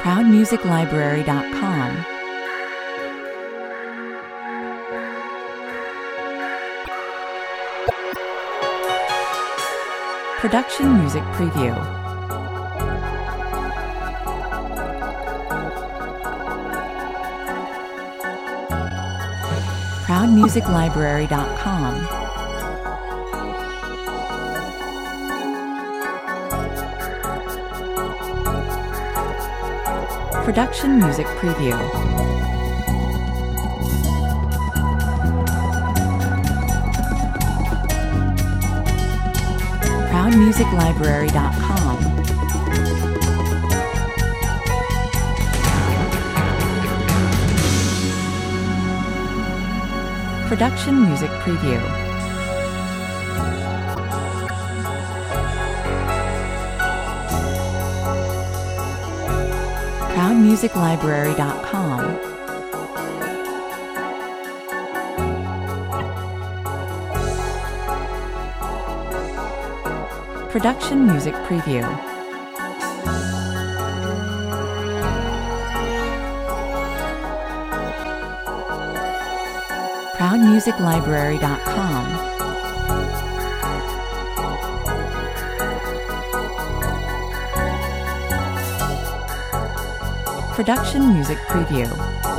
ProudMusicLibrary.com. Production Music Preview. ProudMusicLibrary.com. Production Music Preview. ProudMusicLibrary.com. Production Music Preview. ProudMusicLibrary.com. Production Music Preview. ProudMusicLibrary.com. Production Music Preview.